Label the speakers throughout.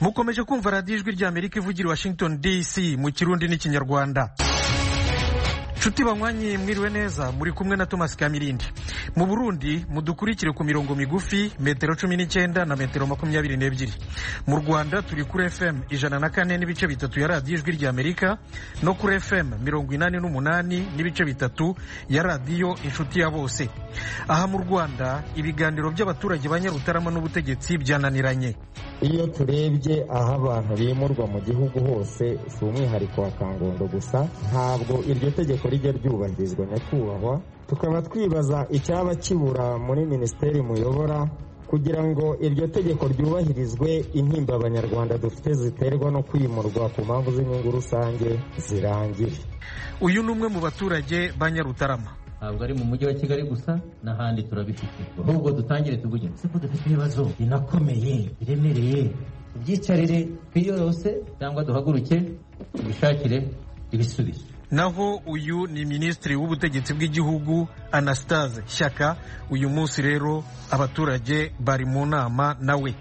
Speaker 1: mukomeje kumva radiyo ijwi ry'Amerika ivugira i Washington DC mu Kirundi n'Ikinyarwanda. Nshuti banywanyi mwiriwe neza, muri kumwe na Thomas Kamirindi. Mu Burundi mudukurikire ku mirongo migufi metero 19 na metero 22. Mu Rwanda turi kuri FM 104 n'ibice bitatu ya radiyo ijwi ry'Amerika no kuri FM 88 n'ibice bitatu ya radiyo Inshuti ya Bose. Aha mu Rwanda ibiganiro by'abaturage banyarutarama n'ubutegetsi byananiranye.
Speaker 2: Iyo turebye aho abantu bimurwa mu gihugu hose si umwihariko wa Kangondo gusa, ntabwo iryo tegeko rijya ryubahirizwa nyakubahwa. Tukaba twibaza icyaba kibura muri minisiteri muyobora kugira ngo iryo tegeko ryubahirizwe, intimba abanyarwanda dufite ziterwa no kwimurwa ku mpamvu z'inyungu rusange zirangire.
Speaker 1: Uyu ni umwe mu baturage banyarutarama.
Speaker 3: Ntabwo ari mu mujyi wa Kigali gusa, n'ahandi turabifite. Ahubwo dutangire tuvuge siko dufite ibibazo binakomeye biremereye, tubyicarire twiyorose cyangwa duhaguruke tubishakire ibisubizo.
Speaker 1: Naho uyu ni Minisitiri w'Ubutegetsi bw'Igihugu Anastase Shyaka. Uyu munsi rero abaturage bari mu nama nawe.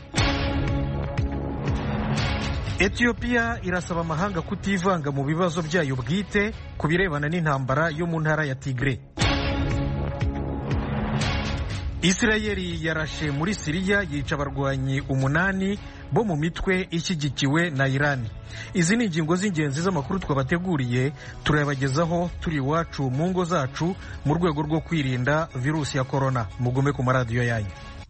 Speaker 1: Ethiopia irasaba amahanga kutivanga mu bibazo byayo bwite ku birebana n'intambara yo mu ntara ya Tigre. Isirayeli yarashe muri Siriya yica abarwanyi 8 bo mu mitwe ishyigikiwe na Iran. Izi ni ingingo z'ingenzi z'amakuru twabateguriye, turayabagezaho turi iwacu mu ngo zacu mu rwego rwo kwirinda virusi ya corona. Mugume ku maradiyo yanyu.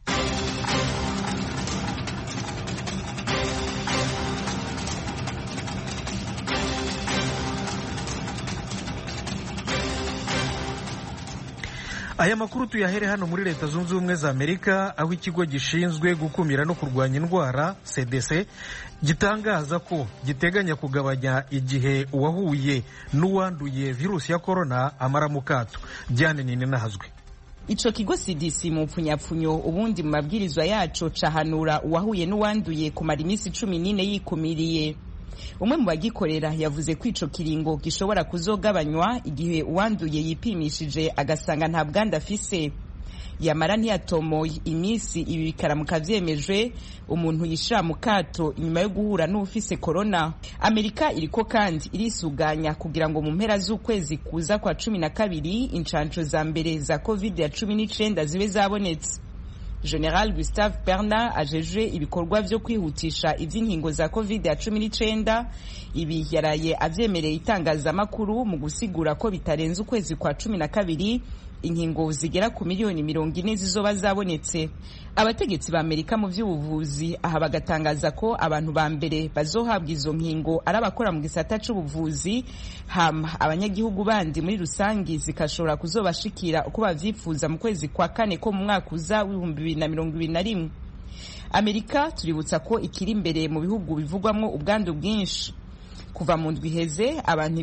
Speaker 1: Aya makuru tuyahere hano muri Leta Zunze Ubumwe za Amerika, aho ikigo gishinzwe gukumira no kurwanya indwara CDC gitangaza ko giteganya kugabanya igihe uwahuye n'uwanduye virusi ya corona amara mu kato. Diane Ninahazwe.
Speaker 4: Ico kigo CDC mu mpfunyapfunyo ubundi mu mabwirizwa yaco cahanura uwahuye n'uwanduye kumara iminsi 14 yikumiriye. Umwe mu bagikorera yavuze ko ico kiringo gishobora kuzogabanywa igihe uwanduye yipimishije agasanga nta bwanda afise. Yamara ntiyatomoye iminsi ibi bikaramuka vyemejwe umuntu yishira mu kato inyuma yo guhura n'ufise corona. Amerika iriko kandi irisuganya kugira ngo mu mpera z'ukwezi kuza kwa 12 incanco za mbere za COVID-19 zibe zabonetse. General Gustave Perna ajeje ibikorwa vyo kwihutisha ivy'inkingo za COVID-19 ibi yaraye avyemereye itangazamakuru mu gusigura ko bitarenze ukwezi kwa 12 inkingo zigera ku miliyoni 40 zizoba zabonetse. Abategetsi ba Amerika mu vy'ubuvuzi aha bagatangaza ko abantu ba mbere bazohabwa izo nkingo ari abakora mu gisata c'ubuvuzi, abanyagihugu bandi muri rusangi zikashobora kuzobashikira uko bavyifuza mu kwezi kwa 4 ko mu mwaka uza w'2021. Amerika tuributsa ko ikiri imbere mu bihugu bivugwamwo ubwandu bwinshi. Kuva mu ndwi heze abantu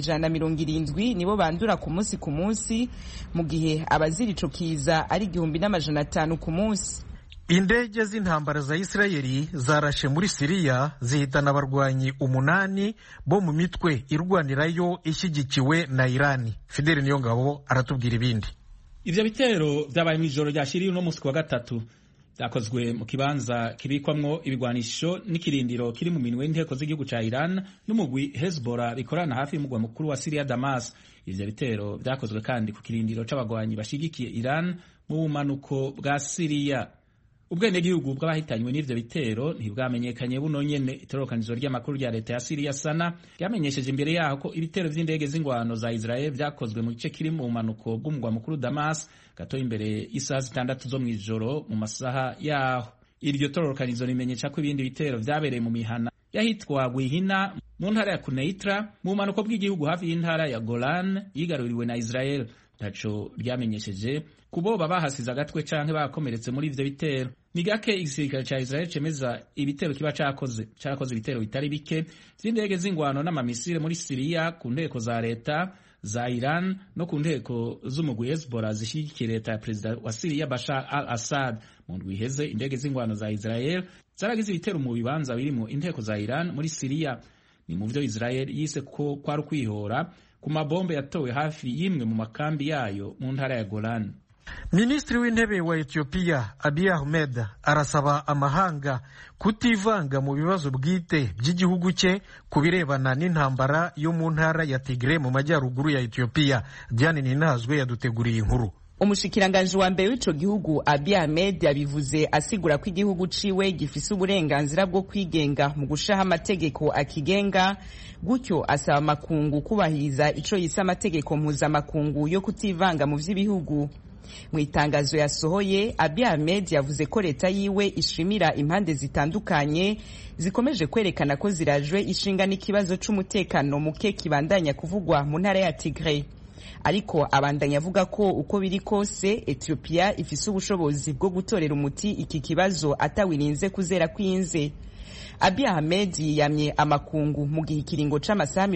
Speaker 4: 170 nibo bandura ku munsi mu gihe abazirico kiza ari 1500 ku munsi.
Speaker 1: Indege z'intambara za Isirayeli zarashe muri Siriya zihitana abarwanyi 8 bo mu mitwe irwanirayo ishyigikiwe na Iran. Fidel Niyongabo aratubwira ibindi.
Speaker 5: Ivyo bitero vyabaye mu ijoro ryashiriye no munsi wa gatatu. Zakozwe mu kibanza kibikwamwo ibigwanisho n'ikirindiro kiri mu minwe y'inteko z'igihugu ca Iran n'umugwi Hezbollah bikorana hafi y'umugwa mukuru wa Syria Damas. Ivyo bitero vyakozwe kandi ku kirindiro c'abagwanyi bashigikiye Iran mu bumanuko bwa Syria. Ubwenegihugu bw'abahitanywe n'ivyo bitero ntibwamenyekanye buno nyene. Itorokanizo ry'amakuru rya leta ya Syria Sana ryamenyesheje imbere yaho ko ibitero vy'indege z'ingwano za Israel vyakozwe mu gice kiri mu bumanuko bw'umugwa mukuru Damas gato imbere isaha 6 zo mw'ijoro mu masaha yaho. Iryo torokanizo rimenyesha ko ibindi bitero vyabereye mu mihana yahitwa Gwihina mu ntara ya Kuneitra mu bumanuko bw'igihugu hafi y'intara ya Golan yigaruriwe na Israel. Taco ryamenyesheje kuboba bahasize agatwe canke bakomeretse muri ivyo bitero. Ni gake igisirikare ca Israel cemeza ibitero kiba cakoze ibitero bitari bike vy'indege z'ingwano n'amamisire muri Syria ku nteko za leta za Iran no ku nteko z'umugwi Hezbollah zishigikiye leta ya Perezida wa Syria Bashar al-Assad. Mu ndwi iheze indege z'ingwano za Israel zaragize ibitero mu bibanza birimo inteko za Iran muri Syria. Ni mu vyo Israel yise ko kwari kwihora ku mabombe yatowe hafi y'imwe mu makambi yayo mu ntara ya Golan.
Speaker 1: Minisitiri w'intebe wa Ethiopia Abiy Ahmed arasaba amahanga kutivanga mu bibazo bwite by'igihugu cye ku birebana n'intambara yo mu ntara ya Tigray mu majyaruguru ya Ethiopia. Diane Ninazwe yaduteguriye inkuru.
Speaker 4: Umushikiranganji wa mbere w'ico gihugu Abiy Ahmed yabivuze asigura ko igihugu ciwe gifise uburenganzira bwo kwigenga mu gushaha amategeko akigenga, gutyo asaba amakungu kubahiriza ico yise amategeko mpuzamakungu yo kutivanga mu vy'ibihugu. Mu itangazo yasohoye, Abiy Ahmed yavuze ko leta yiwe ishimira impande zitandukanye zikomeje kwerekana ko zirajwe ishinga n'ikibazo c'umutekano muke kibandanya kuvugwa mu ntara ya Tigray. Ariko abandanya avuga ko uko biri kose Ethiopia ifise ubushobozi bwo gutorera umuti iki kibazo atawirinze kuzera kwinze. Abiy Ahmed yamye amakungu mu gihe ikiringo c'amasaha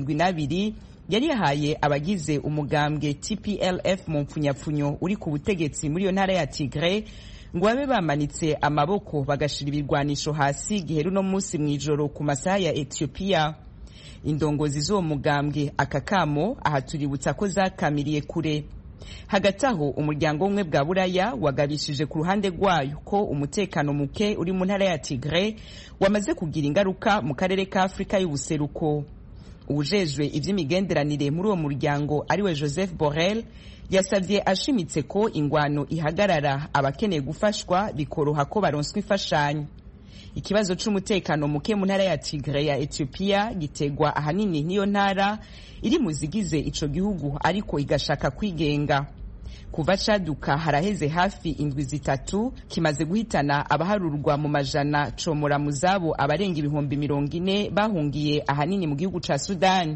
Speaker 4: 72 yari yahaye abagize umugambwe TPLF mu mpfunyapfunyo uri ku butegetsi muri yo ntara ya Tigray ngo babe bamanitse amaboko bagashira ibirwanisho hasi giheru no munsi mwijoro ku masaha ya Ethiopia. Indongozi z'uwo mugambwe akakamo ahatuributsa ko zakamiriye kure. Hagati aho umuryango umwe bwa Buraya wagabishije ku ruhande rwayo ko umutekano muke uri mu ntara ya Tigray wamaze kugira ingaruka mu karere ka Afrika y'ubuseruko. Ujejwe ivy'imigenderanire muri uwo muryango ariwe Joseph Borrell yasavye ashimitse ko ingwano ihagarara, abakeneye gufashwa bikoroha ko baronswa imfashanyo. Ikibazo c'umutekano muke mu ntara ya Tigray ya Ethiopia gitegwa ahanini niyo ntara iri mu zigize ico gihugu ariko igashaka kwigenga. Kuva caduka haraheze hafi indwi zitatu, kimaze guhitana abaharurwa mu majana, comora mu zabo abarenga ibihumbi 40 bahungiye ahanini mu gihugu ca Sudan.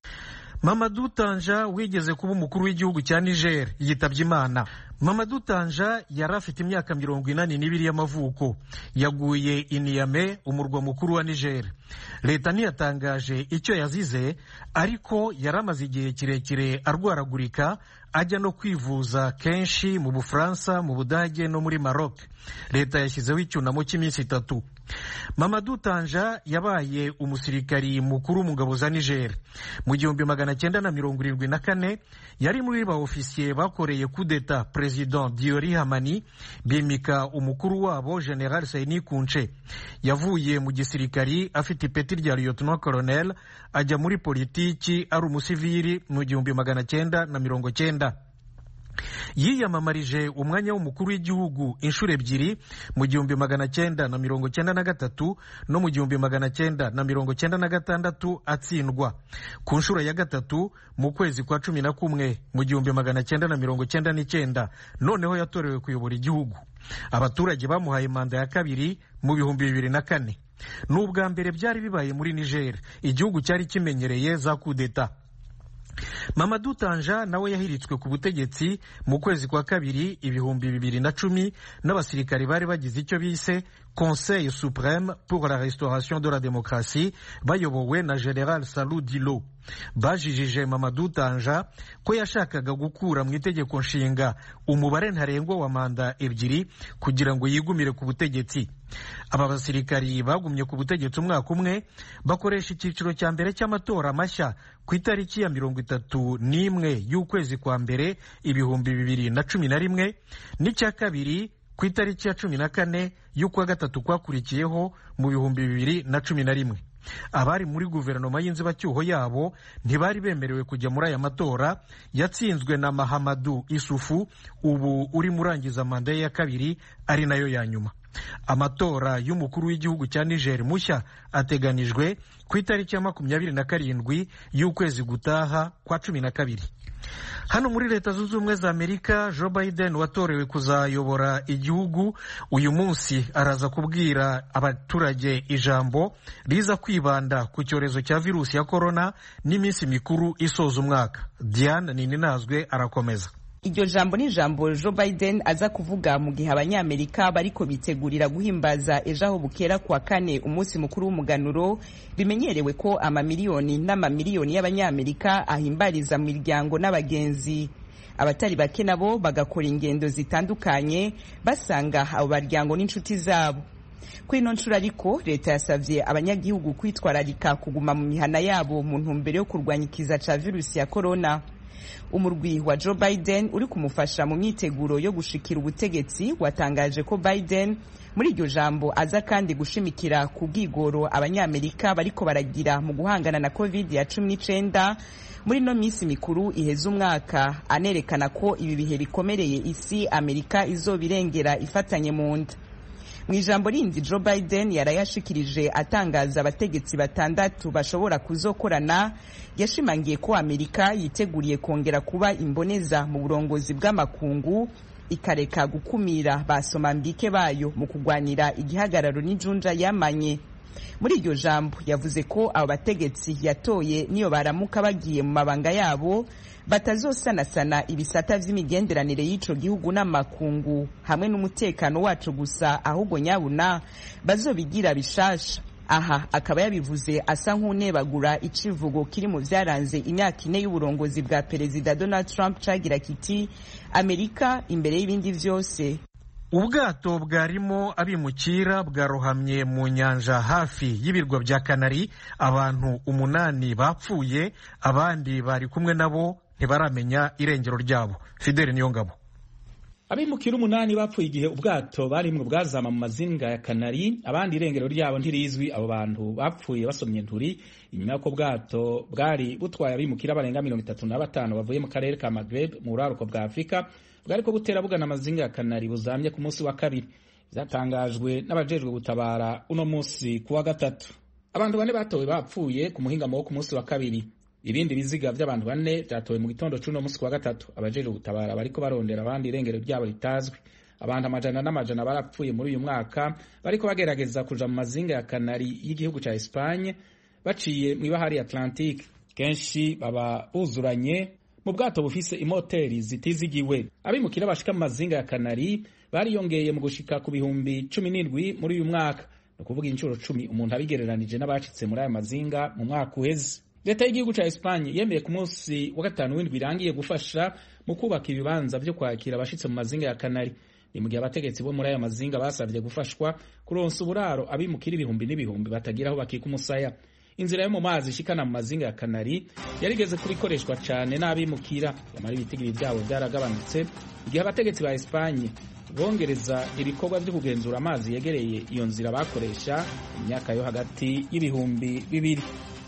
Speaker 1: Mamadou Tanja wigeze kuba umukuru w'igihugu cya Niger yitavye Imana. Mamadou Tanja yari afite imyaka 42 y'amavuko. Yaguye i Niamey, umurwa mukuru wa Niger. Leta ntiyatangaje icyo yazize, ariko yaramaze igihe kirekire arwaragurika, ajya no kwivuza kenshi mu Bufaransa, mu Budage no muri Maroc. Leta yashyizeho icyunamo cy'iminsi 3. Mamadou Tanja yabaye umusirikari mukuru mu ngabo za Niger. Mu 1974 yari muri ba ofisiye bakoreye kudeta President Diori Hamani, bimika umukuru wabo General Saini Kunche. Yavuye mu gisirikari afite ipeti rya Lieutenant Colonel, ajya muri politiki ari umusivili mu 1990. Yiyamamarije umwanya w'umukuru w'igihugu inshuro ebyiri, mu 1993 no mu 1996 atsindwa. Ku nshuro ya gatatu mu kwezi kwa 11 mu 1999 noneho yatorewe kuyobora igihugu. Abaturage bamuhaye manda ya kabiri mu 2004. N'ubwa mbere byari bibaye muri Niger, igihugu cyari kimenyereye za kudeta. Mamadou Tanja nawe yahiritswe ku butegetsi mu kwezi kwa kabiri 2010 n'abasirikari bari bagize icyo bise Conseil Suprême pour la Restauration de la Démocratie, bayobowe na General Salou Dilo. Bajijije Mamadou Tanja ko yashakaga gukura mu itegeko nshinga umubare ntarengwa wa manda ebyiri kugira ngo yigumire ku butegetsi. Aba basirikari bagumye ku butegetsi umwaka umwe, bakoresha icyiciro cya mbere cy'amatora mashya ku itariki ya 31 y'ukwezi kwa mbere 2011 n'icya kabiri ku itariki ya 14 y'ukwa gatatu kwakurikiyeho mu 2011. Abari muri guverinoma y'inzibacyuho yabo ntibari bemerewe kujya muri aya matora yatsinzwe na Mahamadou Issoufou, ubu uri murangiza manda ya kabiri ari nayo ya nyuma. Amatora y'umukuru w'igihugu cya Niger mushya ateganijwe ku itariki ya 27 y'ukwezi gutaha kwa 12. Hano muri Leta Zunze Ubumwe za Amerika, Joe Biden watorewe kuzayobora igihugu uyu munsi araza kubwira abaturage ijambo riza kwibanda ku cyorezo cya virusi ya corona n'iminsi mikuru isoza umwaka. Diane Ninazwe arakomeza.
Speaker 4: Iryo jambo ni jambo Joe Biden aza kuvuga mu gihe abanyamerika bariko bitegurira guhimbaza ejo aho bukera kwa kane umunsi mukuru w'umuganuro. Bimenyerewe ko amamiliyoni n'amamiliyoni y'abanyamerika ahimbariza mu miryango n'abagenzi. Abatari bake nabo bagakora ingendo zitandukanye basanga abo baryango n'inshuti zabo. Kuri ino nshuro ariko leta yasavye abanyagihugu kwitwararika kuguma mu mihana yabo mu ntumbero yo kurwanya ikiza ca virusi ya corona. umurwi wa Joe Biden uri kumufasha mu myiteguro yo gushikira ubutegetsi watangaje ko Biden muri iryo jambo aza kandi gushimikira ku bwigoro abanyamerika bariko baragira mu guhangana na COVID-19 muri no minsi mikuru iheza umwaka, anerekana ko ibi bihe bikomereye isi Amerika izobirengera ifatanye mu nda. Mu ijambo rindi Joe Biden yarayashikirije atangaza abategetsi batandatu bashobora kuzokorana, yashimangiye ko Amerika yiteguriye kongera kuba imboneza mu burongozi bw'amakungu, ikareka gukumira basomambike bayo mu kugwanira igihagararo n'injunja yamanye. Muri iryo jambo yavuze ko abo bategetsi yatoye niyo baramuka bagiye mu mabanga yabo batazosanasana ibisata vy'imigenderanire y'ico gihugu n'amakungu hamwe n'umutekano wacu gusa, ahubwo nyabuna bazobigira bishasha. Aha akaba yabivuze asa nk'unebagura icivugo kiri mu vyaranze imyaka 4 y'uburongozi bwa Perezida Donald Trump cagira kiti Amerika imbere y'ibindi vyose.
Speaker 1: Ubwato bwarimo abimukira bwarohamye mu nyanja hafi y'ibirwa bya Kanari, abantu 8 bapfuye, abandi bari kumwe nabo ntibaramenya irengero ryabo. Fidel Niyongabo.
Speaker 5: Abimukira 8 bapfuye igihe ubwato barimwe bwazama mu mazinga ya Kanari, abandi irengero ryabo ntirizwi. Abo bantu bapfuye basomye nturi inyuma y'uko bwato bwari butwaye abimukira barenga 35 bavuye mu karere ka Maghreb mu buraruko bwa Afrika, bwariko butera bugana amazinga ya Kanari buzamye ku munsi wa kabiri. Byatangajwe n'abajejwe gutabara uno munsi kuwa gatatu. Abantu 4 batowe bapfuye ku muhingamo wo ku munsi wa kabiri. Ibindi biziga by'abantu 4 byatowe mu gitondo cy'uno munsi kuwa gatatu. Abajejwe gutabara bariko barondera abandi irengero ryabo ritazwi. Abantu amajana n'amajana barapfuye muri uyu mwaka bariko bagerageza kuja mu mazinga ya Kanari y'igihugu ca Espagne baciye mu bahari Atlantique. Kenshi baba buzuranye mu bwato bufise imoteri zitizigiwe. Abimukira bashika mu mazinga ya Kanari bariyongeye mu gushika ku bihumbi 17 muri uyu mwaka, no kuvuga inshuro 10 umuntu abigereranije n'abacitse muri aya mazinga mu mwaka uheze. Leta y'igihugu ca Espagne yemeye ku munsi wa gatanu w'indwi irangiye gufasha mu kubaka ibibanza byo kwakira abashitse mu mazinga ya Kanari. Ni mu gihe abategetsi bo muri aya mazinga basavye gufashwa kuronsa uburaro abimukira ibihumbi n'ibihumbi batagira aho bakika umusaya. Inzira yo mu mazi ishikana mu mazinga ya Kanari yarigeze kubikoreshwa cyane n'abimukira, yamara ibitigiri byabo byaragabanutse igihe abategetsi ba Espagne bongereza ibikorwa byo kugenzura amazi yegereye iyo nzira bakoresha imyaka yo hagati y'ibihumbi 2.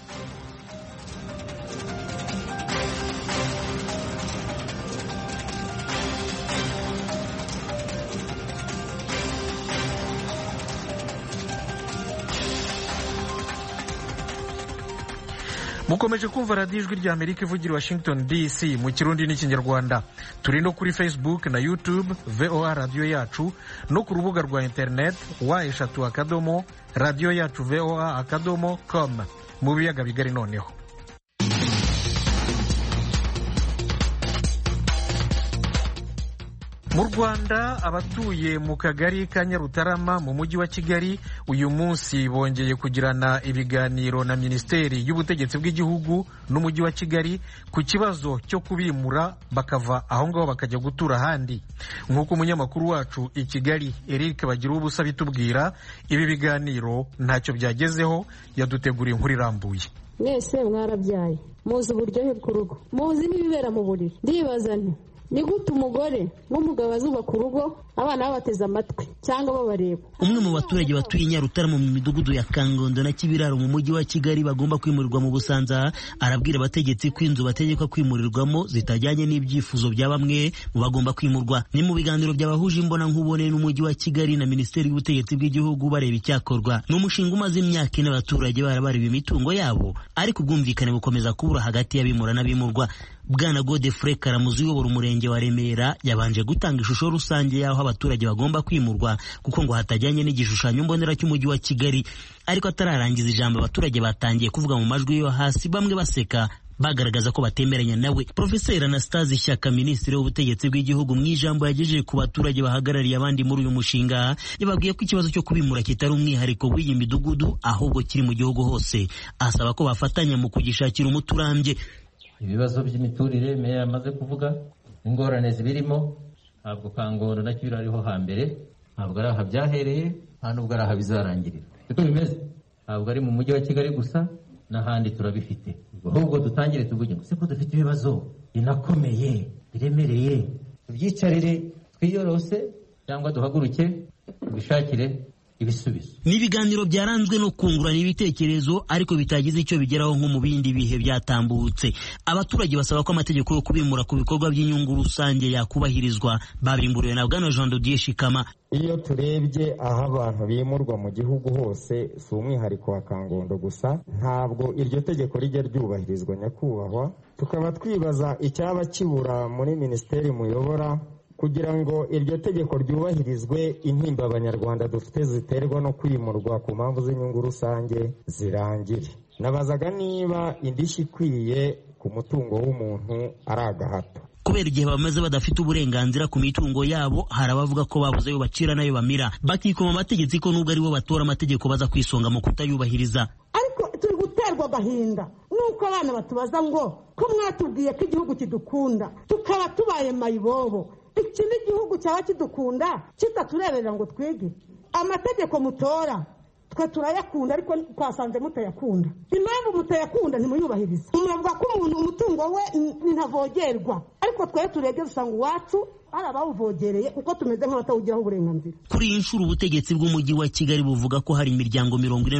Speaker 1: Mukomeje kumva radiyo ijwi rya Amerika ivugira Washington DC mu Kirundi n'Ikinyarwanda. Turi no kuri Facebook na YouTube VOA radio yacu, no ku rubuga rwa internet wa@radioyacu.voa.com mu biyaga bigari. Noneho mu Rwanda, abatuye mu kagari ka Nyarutarama mu mujyi wa Kigali uyu munsi bongeye kugirana ibiganiro na Minisiteri y'Ubutegetsi bw'Igihugu n'Umujyi wa Kigali ku kibazo cyo kubimura bakava aho ngaho bakajya gutura ahandi. Nk'uko umunyamakuru wacu i Kigali Eric Bagiruwubusa bitubwira, ibi biganiro ntacyo byagezeho. Yaduteguriye inkuru irambuye.
Speaker 6: Mwese mwarabyaye, muzi uburyohe bw'urugo, muzi n'ibibera mu buriri. Ndibaza nti ni gute umugore n'umugabo bazubaka urugo abana babateze amatwi cyangwa babareba?
Speaker 7: Umwe mu baturage batuye Nyarutarama mu midugudu ya Kangondo na Kibiraro mu mujyi wa Kigali bagomba kwimurirwa mu Busanza arabwira abategetsi ko inzu bategekwa kwimurirwamo zitajyanye n'ibyifuzo bya bamwe mu bagomba kwimurwa. Ni mu biganiro by'abahuje imbona nkubone n'umujyi wa Kigali na Minisiteri y'Ubutegetsi bw'Igihugu bareba icyakorwa. Ni umushinga umaze imyaka 4 abaturage barabareba imitungo yabo, ariko ubwumvikane bukomeza kubura hagati y'abimura n'abimurwa. Bwana Godefroid Karamuzi uyobora umurenge wa Remera yabanje gutanga ishusho rusange y'aho abaturage bagomba kwimurwa kuko ngo hatajyanye n'igishushanyo mbonera cy'umujyi wa Kigali. Ariko atararangiza ijambo, abaturage batangiye kuvuga mu majwi yo hasi, bamwe baseka bagaragaza ko batemeranya nawe. Profeseri Anastase Shyaka, Minisitiri w'Ubutegetsi bw'Igihugu, mu ijambo yagejeje ku baturage bahagarariye abandi muri uyu mushinga, yababwiye ko ikibazo cyo kubimura kitari umwihariko w'iyi midugudu ahubwo kiri mu gihugu hose. Asaba ko bafatanya mu kugishakira umuti urambye.
Speaker 3: Ibibazo by'imiturire meya yamaze kuvuga, ingorane zibirimo, ntabwo Kangondo na Kibiraro ariho hambere, ntabwo ari aha byahereye, nta nubwo ari aha bizarangirira. Siko bimeze, ntabwo ari mu mujyi wa Kigali gusa, n'ahandi turabifite. Ahubwo dutangire tuvuge ngo siko dufite ibibazo binakomeye biremereye, tubyicarire twiyorose cyangwa duhaguruke tubishakire ibisubizo.
Speaker 7: Ni ibiganiro byaranzwe no kungurana ibitekerezo ariko bitagize icyo bigeraho nko mu bindi bihe byatambutse. Abaturage basaba ko amategeko yo kubimura ku bikorwa by'inyungu rusange yakubahirizwa. Babimburiwe na Bwana Jean Dodier Shikama.
Speaker 2: Iyo turebye aho abantu bimurwa mu gihugu hose, si umwihariko wa Kangondo gusa, ntabwo iryo tegeko rijya ryubahirizwa nyakubahwa. Tukaba twibaza icyaba kibura muri minisiteri muyobora kugira ngo iryo tegeko ryubahirizwe, intimba abanyarwanda dufite ziterwa no kwimurwa ku mpamvu z'inyungu rusange zirangire. Nabazaga niba indishyi ikwiye ku mutungo w'umuntu ari agahato.
Speaker 7: Kubera igihe bamaze badafite uburenganzira ku mitungo yabo, hari abavuga ko babuze ayo bacira n'ayo bamira, bakikoma amategeko ko nubwo ari bo batora amategeko baza kwisonga mu kutayubahiriza.
Speaker 8: Ariko turi guterwa agahinda nuko abana batubaza ngo ko mwatubwiye ko igihugu kidukunda tukaba tubaye mayibobo. Iki ni igihugu cyaba kidukunda kitatureberera ngo twege. Amategeko mutora twe turayakunda ariko twasanze mutayakunda. Impamvu mutayakunda ntimuyubahirize. Muravuga ko umuntu umutungo we ntavogerwa, ariko twe turege dusanga uwacu ari abawuvogereye kuko tumeze nk'abatawugiraho uburenganzira.
Speaker 7: Kuri iyi nshuro ubutegetsi bw'umujyi wa Kigali buvuga ko hari imiryango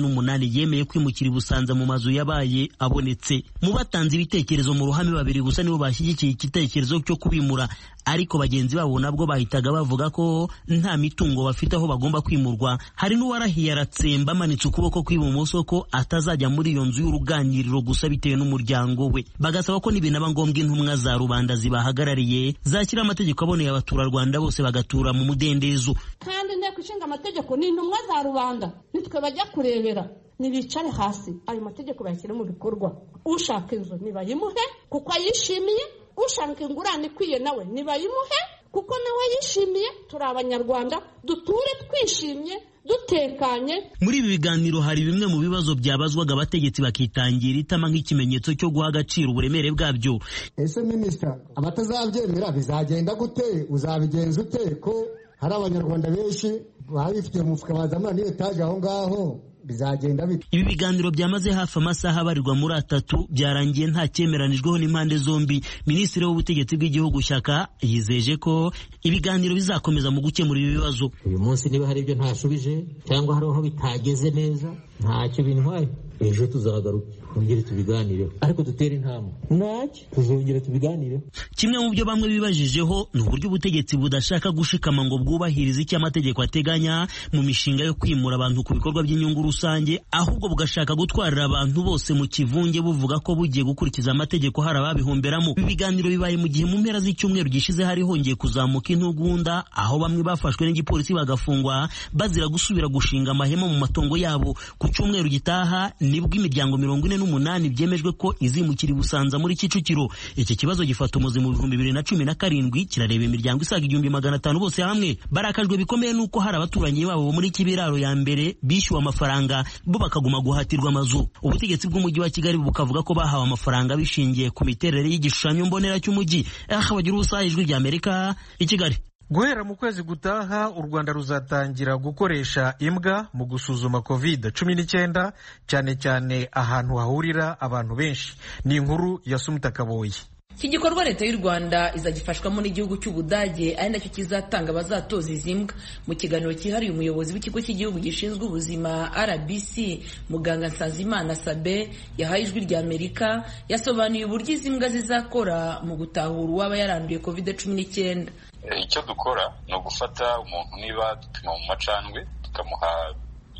Speaker 7: 48 yemeye kwimukira i Busanza mu mazu yabaye abonetse. Mu batanze ibitekerezo mu ruhame babiri gusa nibo bashyigikiye igitekerezo cyo kubimura, ariko bagenzi babo nabwo bahitaga bavuga ko nta mitungo bafite aho bagomba kwimurwa. Hari n'uwarahiye aratsemba amanitse ukuboko kw'ibumoso ko atazajya muri iyo nzu y'uruganiriro gusa bitewe n'umuryango we. Bagasaba ko nibinaba ngombwa intumwa za rubanda zibahagarariye zashyira amategeko aboneye abaturarwanda bose bagatura mu mudendezo.
Speaker 8: Kandi inteko ishinga amategeko ni intumwa za rubanda, nitwe bajya kurebera. Nibicare hasi ayo mategeko bayashyire mu bikorwa. Ushaka inzu nibayimuhe kuko ayishimiye, ushaka ingurane ikwiye nawe nibayimuhe kuko nawe yishimiye. Turi abanyarwanda duture twishimye dutekanye.
Speaker 7: Muri ibi biganiro hari bimwe mu bibazo byabazwaga abategetsi bakitangira itama nk'ikimenyetso cyo guha agaciro uburemere bwabyo.
Speaker 9: Ese minisita, abatazabyemera bizagenda gute? Uzabigenza ute ko hari abanyarwanda benshi babifitiye mu mufuka bazamura n'etaje aho ngaho? Bizagenda bite?
Speaker 7: Ibi biganiro byamaze hafi amasaha abarirwa muri 3 byarangiye nta cyemeranijweho n'impande zombi. Minisitiri w'ubutegetsi bw'igihugu Shyaka yizeje ko ibiganiro bizakomeza mu gukemura ibi bibazo.
Speaker 3: Uyu munsi niba hari ibyo ntashubije cyangwa hari aho bitageze neza, ntacyo bintwaye. Ejo tuzagaruka twongere tubiganireho, ariko dutere intambwe. Ntacyo tuzongera tubiganireho.
Speaker 7: Kimwe mu byo bamwe bibajijeho ni uburyo ubutegetsi budashaka gushikama ngo bwubahirize icyo amategeko ateganya mu mishinga yo kwimura abantu ku bikorwa by'inyungu rusange, ahubwo bugashaka gutwarira abantu bose mu kivunge buvuga ko bugiye gukurikiza amategeko hari ababihomberamo. Ibi biganiro bibaye mu gihe mu mpera z'icyumweru gishize hari hongeye kuzamuka intugunda, aho bamwe bafashwe n'igipolisi bagafungwa bazira gusubira gushinga amahema mu matongo yabo. Ku cyumweru gitaha nibwo imiryango 48 byemejwe ko izimukira i Busanza muri Kicukiro. Iki kibazo gifata umuzi mu 2017 kirareba imiryango isaga 1500 bose hamwe. Barakajwe bikomeye nuko hari abaturanyi babo muri Kibiraro ya mbere bishyuwe amafaranga bo bakaguma guhatirwa amazu. Ubutegetsi bw'umujyi wa Kigali bukavuga ko bahawe amafaranga bishingiye ku miterere y'igishushanyo mbonera cy'umujyi. Bagira ubusa Ijwi ry'Amerika i Kigali.
Speaker 1: Guhera mu kwezi gutaha u Rwanda ruzatangira gukoresha imbwa mu gusuzuma COVID-19 cyane cyane ahantu hahurira abantu benshi. Ni inkuru ya Sumita Kaboyi.
Speaker 10: Iki gikorwa leta y'u Rwanda izagifashwamo n'igihugu cy'Ubudage ari nacyo kizatanga abazatoza izi mbwa. Mu kiganiro cyihariye umuyobozi w'ikigo cy'igihugu gishinzwe ubuzima RBC Muganga Nsanzimana Sabe yahaye Ijwi ry'Amerika yasobanuye uburyo izi mbwa zizakora mu gutahura uwaba yaranduye COVID-19.
Speaker 11: Icyo dukora ni ugufata umuntu niba dupima mu macandwe tukamuha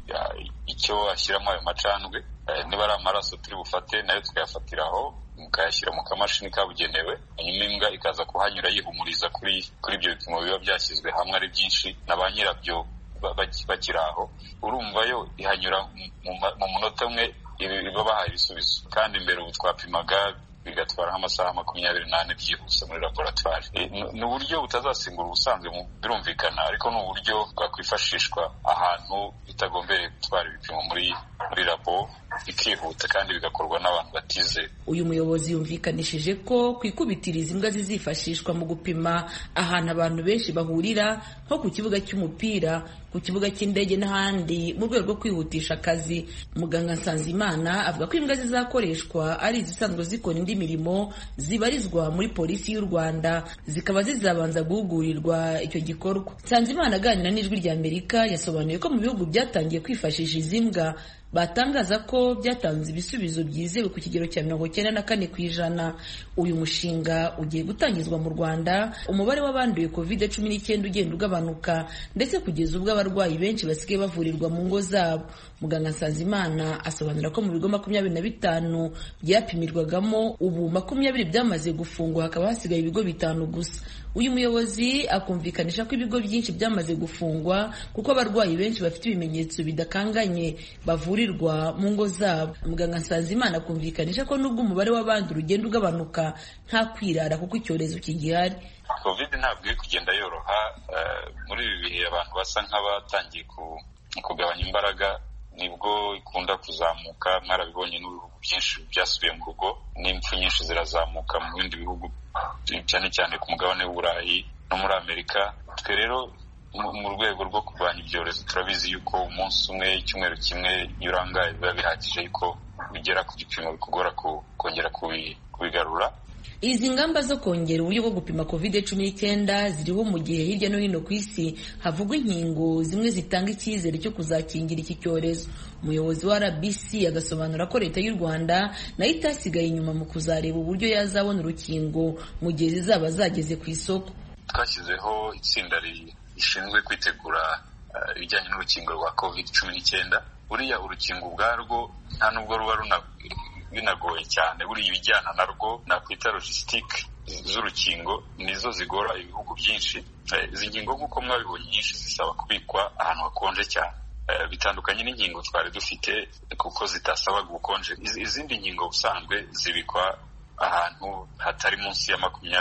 Speaker 11: icyo ashyiramo ayo macandwe, niba ari amaraso turi bufate nayo tukayafatiraho mukayashyira mu kamashini kabugenewe, hanyuma imbwa ikaza kuhanyura yihumuriza kuri ibyo bipimo biba byashyizwe hamwe ari byinshi na ba nyirabyo bakiri aho. Urumva yo ihanyura mu munota umwe iba bahaye ibisubizo, kandi mbere ubu twapimaga bigatwara nk'amasaha 24 byihuse muri laboratoire. Ni uburyo butazasimbura ubusanzwe birumvikana, ariko ni uburyo bwakwifashishwa ahantu bitagombereye gutwara ibipimo muri labo, bikihuta kandi bigakorwa n'abantu batize.
Speaker 10: Uyu muyobozi yumvikanishije ko kwikubitiriza imbwa zizifashishwa mu gupima ahantu abantu benshi bahurira nko ku kibuga cy'umupira, ku kibuga cy'indege n'ahandi mu rwego rwo kwihutisha akazi. Muganga Nsanzimana avuga ko imbwa zizakoreshwa ari izisanzwe zikora indi mirimo zibarizwa muri polisi y'u Rwanda, zikaba zizabanza guhugurirwa icyo gikorwa. Nsanzimana aganira n'Ijwi ry'Amerika yasobanuye ko mu bihugu byatangiye kwifashisha izi mbwa batangaza ko byatanze ibisubizo byizewe ku kigero cya 94%. Uyu mushinga ugiye gutangizwa mu Rwanda, umubare w'abanduye COVID-19 ugenda ugabanuka ndetse kugeza ubwo abarwayi benshi basigaye bavurirwa mu ngo zabo. Muganga Nsanzimana asobanura ko mu bigo 25 byapimirwagamo ubu 20 byamaze gufungwa, hakaba hasigaye ibigo 5 gusa. Uyu muyobozi akumvikanisha ko ibigo byinshi byamaze gufungwa kuko abarwayi benshi bafite ibimenyetso bidakanganye bavurirwa mu ngo zabo. Muganga Nsanzimana akumvikanisha ko nubwo umubare w'abandi urugendo ugabanuka nta kwirara kuko icyorezo kigihari.
Speaker 11: Covid ntabwo iri kugenda yoroha. Muri ibi bihe abantu basa nk'abatangiye kugabanya imbaraga, nibwo ikunda kuzamuka. Mwarabibonye n'ibihugu byinshi byasubiye mu rugo, n'impfu nyinshi zirazamuka mu bindi bihugu cyane cyane ku mugabane w'Uburayi no muri Amerika. Twe rero mu rwego rwo kurwanya ibyorezo turabizi yuko umunsi umwe, icyumweru kimwe iyo urangaye biba bihagije yuko bigera ku gipimo bikugora kongera kubigarura.
Speaker 10: Izi ngamba zo kongera uburyo bwo gupima COVID-19 ziriho mu gihe hirya no hino ku isi havugwa inkingo zimwe zitanga icyizere cyo kuzakingira iki cyorezo. Umuyobozi wa RBC agasobanura ko leta y'u Rwanda nayo itasigaye inyuma mu kuzareba uburyo yazabona urukingo mu gihe zizaba zageze ku isoko.
Speaker 11: Twashyizeho itsinda rishinzwe kwitegura ibijyanye n'urukingo rwa COVID-19. Buriya urukingo ubwarwo nta nubwo ruba binagoye cyane, buriya ibijyana narwo nakwita logistique z'urukingo nizo zigora ibihugu byinshi. Izi ngingo nk'uko mwabibonye nyinshi zisaba kubikwa ahantu hakonje cyane, bitandukanye n'inkingo twari dufite kuko zitasabaga ubukonje. Izindi nkingo ubusanzwe zibikwa ahantu hatari munsi ya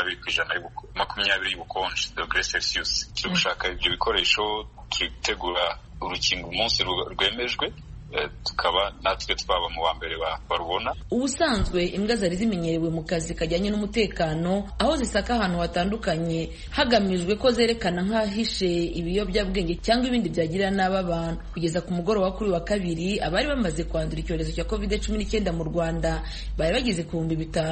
Speaker 11: 20 y'ubukonje degrees Celsius. Turi gushaka ibyo bikoresho, turi gutegura urukingo umunsi rwemejwe, tukaba natwe twaba mu wa mbere barubona.
Speaker 10: Ubusanzwe imbwa zari zimenyerewe mu kazi kajyanye n'umutekano, aho zisaka ahantu hatandukanye hagamijwe ko zerekana nk'ahishe ibiyobyabwenge cyangwa ibindi byagirira nabi abantu. Kugeza ku mugoroba kuri wa kabiri, abari bamaze kwandura icyorezo cya COVID-19 mu Rwanda bari bageze ku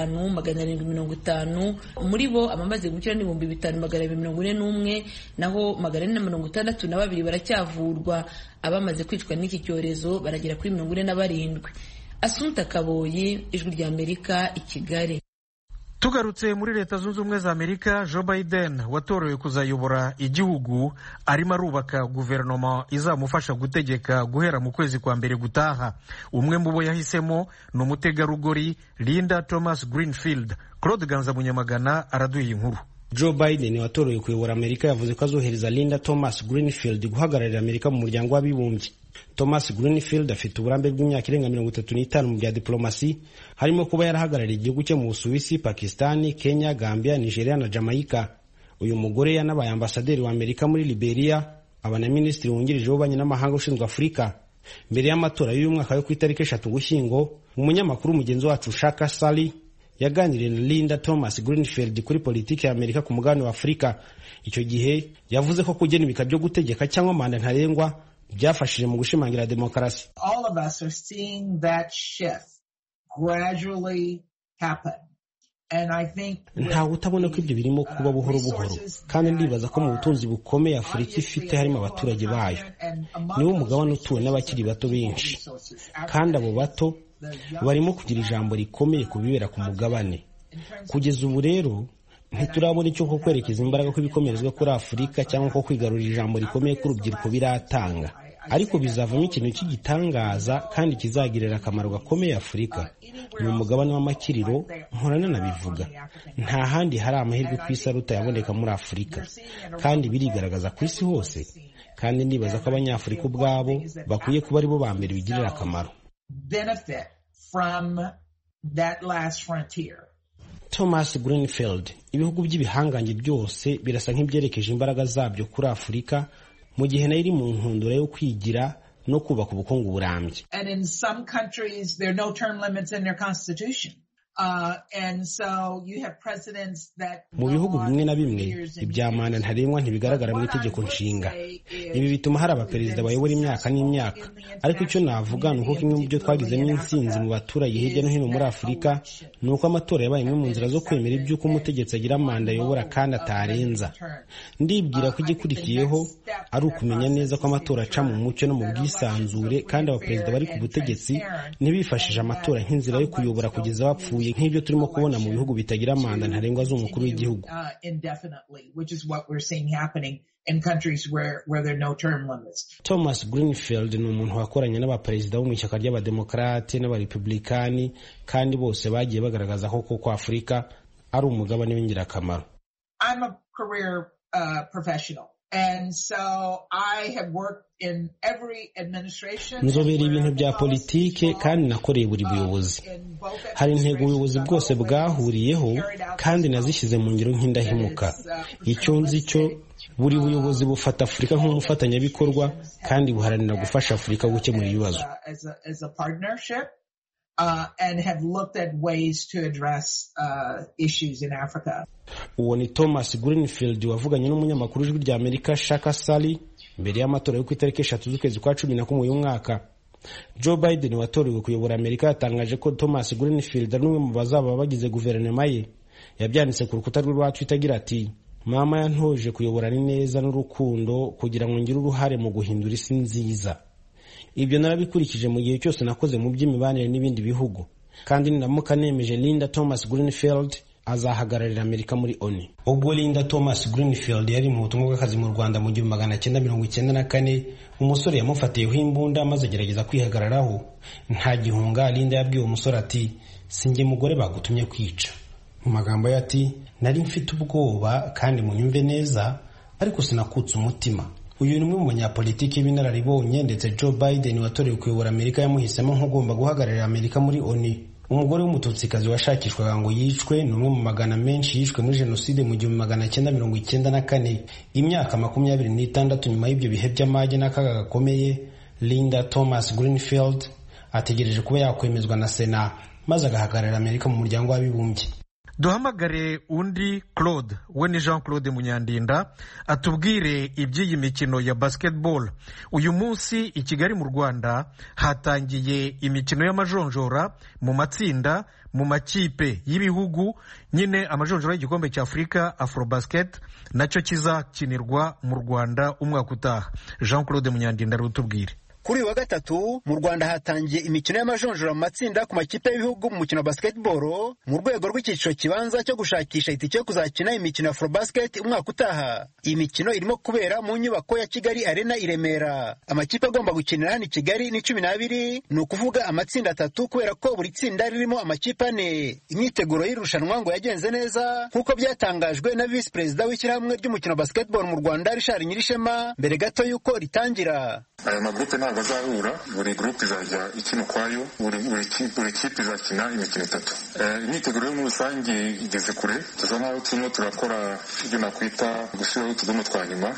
Speaker 10: 5,750. Muri bo abamaze gukira ni 5,241, naho 462 baracyavurwa. Abamaze kwicwa n'iki cyorezo baragera kuri 47. Assunta Kaboyi, Ijwi ry'Amerika, i Kigali.
Speaker 1: Tugarutse muri Leta Zunze Ubumwe za Amerika, Joe Biden watorewe kuzayobora igihugu arimo arubaka guverinoma izamufasha gutegeka guhera mu kwezi kwa mbere gutaha. Umwe mu bo yahisemo ni umutegarugori Linda Thomas Greenfield. Claude Ganza Munyamagana araduha inkuru.
Speaker 12: Joe Biden watorewe kuyobora Amerika yavuze ko azohereza Linda Thomas Greenfield guhagararira Amerika mu muryango w'abibumbye. Thomas Greenfield afite uburambe bw'imyaka irenga 35 mu bya diplomasi, harimo kuba yarahagarariye igihugu cye mu Busuwisi, Pakistani, Kenya, Gambia, Nigeria na Jamaica. Uyu mugore yanabaye ambasaderi wa Amerika muri Liberia, aba na minisitiri wungirije w'ububanyi n'amahanga ushinzwe Afurika. Mbere y'amatora y'uyu mwaka yo ku itariki 3 Ugushyingo, umunyamakuru mugenzi wacu Shaka Sally yaganiriye na Linda Thomas Greenfield kuri politiki ya Amerika ku mugabane wa Afurika. Icyo gihe yavuze ko kugena ibika byo gutegeka cyangwa manda ntarengwa byafashije mu gushimangira demokarasi.
Speaker 13: All of us are seeing that shift gradually happen.
Speaker 12: Ntawe utabona ko ibyo birimo kuba buhoro buhoro, kandi ndibaza ko mu butunzi bukomeye Afurika ifite harimo abaturage bayo. Niwo mugabane utuwe n'abakiri bato benshi, kandi abo bato barimo kugira ijambo rikomeye ku bibera ku mugabane. Kugeza ubu rero ntiturabona icyo ko kwerekeza imbaraga ko ibikomerezwa kuri Afurika cyangwa ko kwigarurira ijambo rikomeye k'urubyiruko biratanga, ariko bizavamo ikintu cy'igitangaza kandi kizagirira akamaro gakomeye Afurika. Ni umugabane w'amakiriro, nkorana nabivuga. Nta handi hari amahirwe ku isi aruta yaboneka muri Afurika, kandi birigaragaza ku isi hose, kandi ndibaza ko abanyafurika ubwabo bakwiye kuba aribo ba mbere bigirira akamaro. Thomas Greenfield, ibihugu by'ibihangange byose birasa nk'ibyerekeje imbaraga zabyo kuri Afurika, mu gihe nayo iri mu nkundura yo kwigira no kubaka ubukungu burambye.
Speaker 13: And in some countries there are no term limits in their constitution. And so you have presidents that
Speaker 12: mu bihugu bimwe na bimwe ibya manda ntarengwa ntibigaragara mu itegeko nshinga. Ibi bituma hari abaperezida bayobora imyaka n'imyaka, ariko icyo navuga ni uko kimwe mu byo twagizemo intsinzi mu baturage hirya no hino muri Afurika ni uko amatora yabaye imwe mu nzira zo kwemera iby'uko umutegetsi agira manda ayobora kandi atarenza. Ndibwira ko igikurikiyeho ari ukumenya neza ko amatora aca mu mucyo no mu bwisanzure, kandi abaperezida bari ku butegetsi ntibifashije amatora nk'inzira yo kuyobora kugeza bapfuye nk'ibyo turimo kubona mu bihugu bitagira manda ntarengwa z'umukuru w'igihugu. Thomas Greenfield ni umuntu wakoranye n'abaperezida bo mu ishyaka ry'abademokarate n'abarepublikani, kandi bose bagiye bagaragaza ko Afurika ari umugabane w'ingirakamaro.
Speaker 13: I'm a career professional. And so I have worked in every administration.
Speaker 12: Nzobera ibintu bya politike kandi nakoreye buri buyobozi. Hari intego ubuyobozi bwose bwahuriyeho kandi nazishyize mu ngiro nk'indahemuka. Icyo nzi cyo buri buyobozi bufata Afurika nk'umufatanyabikorwa kandi buharanira gufasha Afurika gukemura ibibazo.
Speaker 13: As a partnership. And have looked at ways to address issues in Africa.
Speaker 12: Uwo ni Thomas Greenfield wavuganye n'umunyamakuru w'ijwi rya Amerika Shaka Sali mbere y'amatora yo ku itariki 3 z'ukwezi kwa 11 uyu mwaka. Joe Biden watorewe kuyobora Amerika yatangaje ko Thomas Greenfield ari umwe mu bazaba bagize guverinoma ye. Yabyanditse ku rukuta rwe rwa Twitter agira ati: "Mama yantoje kuyobora neza n'urukundo kugira ngo ngire uruhare mu guhindura isi nziza. Ibyo narabikurikije mu gihe cyose nakoze mu by'imibanire n'ibindi bihugu, kandi ninamuka nemeje Linda Thomas Greenfield azahagararira Amerika muri ONU." Ubwo Linda Thomas Greenfield yari mu butumwa bw'akazi mu Rwanda mu 1994, umusore yamufatiyeho imbunda maze agerageza kwihagararaho. Nta gihunga Linda yabwiye umusore ati: "Sinjye mugore bagutumye kwica." Mu magambo ati: "Nari mfite ubwoba kandi munyumve neza, ariko sinakutse umutima." Uyu ni umwe mu banyapolitiki b'inararibonye, ndetse Joe Biden watorewe kuyobora Amerika yamuhisemo nk'ugomba guhagararira Amerika muri ONU. Umugore w'umututsikazi washakishwaga ngo yicwe ni umwe mu magana menshi yishwe muri jenoside mu 1994. Imyaka 26 nyuma y'ibyo bihe by'amage n'akaga gakomeye, Linda Thomas Greenfield ategereje kuba yakwemezwa na Sena maze agahagararira Amerika mu muryango w'abibumbye.
Speaker 1: Duhamagare undi Claude, we ni Jean Claude Munyandinda, atubwire iby'iyi mikino ya basketball. Uyu munsi i Kigali mu Rwanda hatangiye imikino y'amajonjora mu matsinda mu makipe y'ibihugu, nyine amajonjora y'igikombe cya Afurika Afrobasket, nacyo kizakinirwa mu Rwanda umwaka utaha. Jean Claude Munyandinda rutubwire.
Speaker 14: Kuri wa gatatu mu Rwanda hatangiye imikino y'amajonjora mu matsinda ku makipe y'ibihugu mu mukino wa basketball mu rwego rw'icyiciro kibanza cyo gushakisha itike yo kuzakina imikino ya Afrobasket umwaka utaha. Iyi mikino irimo kubera mu nyubako ya Kigali Arena i Remera. Amakipe agomba gukinira hano i Kigali ni 12, ni ukuvuga amatsinda 3 kubera ko buri tsinda ririmo amakipe 4. Imyiteguro y'irushanwa ngo yagenze neza nk'uko byatangajwe na Vice President w'ishyirahamwe ry'umukino wa basketball mu Rwanda Richard Nyirishema mbere gato yuko ritangira.
Speaker 15: Aya magrupe ntabwo azahura, buri groupe izajya ikina ukwayo, buri kipe izakina imikino 3. Imyiteguro yo muri rusange igeze kure, tuza nkaho turimo turakora ibyo nakwita gushyiraho utudomo twa nyuma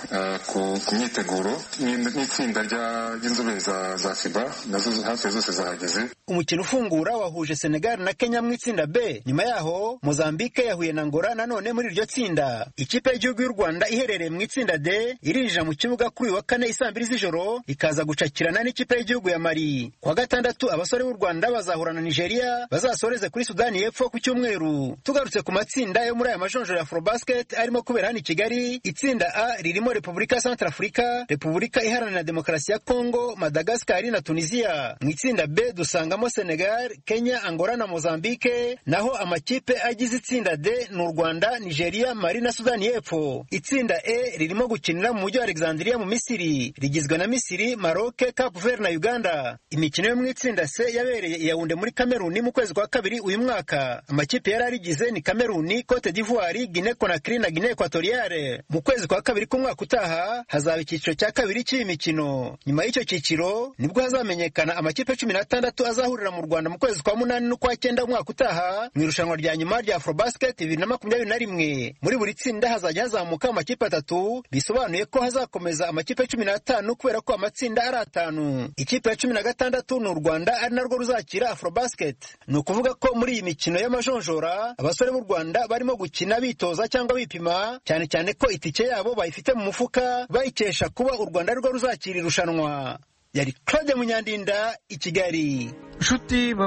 Speaker 15: ku myiteguro n'itsinda ry'inzobere za FIBA nazo hafi zose zahageze.
Speaker 14: Umukino ufungura wahuje Senegal na Kenya mu itsinda B. Nyuma yaho Mozambique yahuye na Angola nanone muri iryo tsinda. Ikipe y'igihugu y'u Rwanda iherereye mu itsinda D irinjira mu kibuga kuri wa 4 saa 2 z'ijoro ikaza gucakirana n'ikipe y'igihugu ya Mali. Kwa gatandatu abasore b'u Rwanda bazahura na Nigeria bazasoreze kuri Sudani y'Epfo ku cyumweru. Tugarutse ku matsinda yo muri aya majonjora ya Afrobasket arimo kubera hano i Kigali, itsinda A ririmo Repubulika Centrafrica, Repubulika Iharanira Demokarasi ya Congo, Madagascar na Tunisia. Mu itsinda B dusangamo Senegal, Kenya, Angola na Mozambique, naho amakipe agize itsinda D ni u Rwanda, Nigeria, Mali na Sudani y'Epfo. Itsinda E ririmo gukinira mu mujyi wa Alexandria mu Misiri, rigizwe na Misiri, Maroc, Cape Verde na Uganda. Imikino yo mu itsinda C yabereye i Yaounde muri Cameroon mu kwezi kwa 2 uyu mwaka. Amakipe yari arigize ni Cameroon, Cote d'Ivoire, Guinea Conakry na Guinea Equatoriale. Mu kwezi kwa 2 k'umwaka utaha hazaba icyiciro cya 2 cy'iyi mikino. Nyuma y'icyo cyiciro nibwo hazamenyekana amakipe 16 azahurira mu Rwanda mu kwezi kwa 8 n'ukwa 9 umwaka utaha mu irushanwa rya nyuma rya Afrobasket 2021. Muri buri tsinda hazajya hazamuka amakipe 3, bisobanuye ko hazakomeza amakipe 15 kubera ko amatsinda ari 5. 15. Ikipe ya 16 ni u Rwanda ari narwo ruzakira Afrobasket. Ni ukuvuga ko muri iyi mikino y'amajonjora abasore b'u Rwanda barimo gukina bitoza cyangwa bipima, cyane cyane ko itike yabo bayifite mu mufuka bayikesha kuba u Rwanda rwo ruzakira irushanwa. Yari Claude Munyandinda, i Kigali.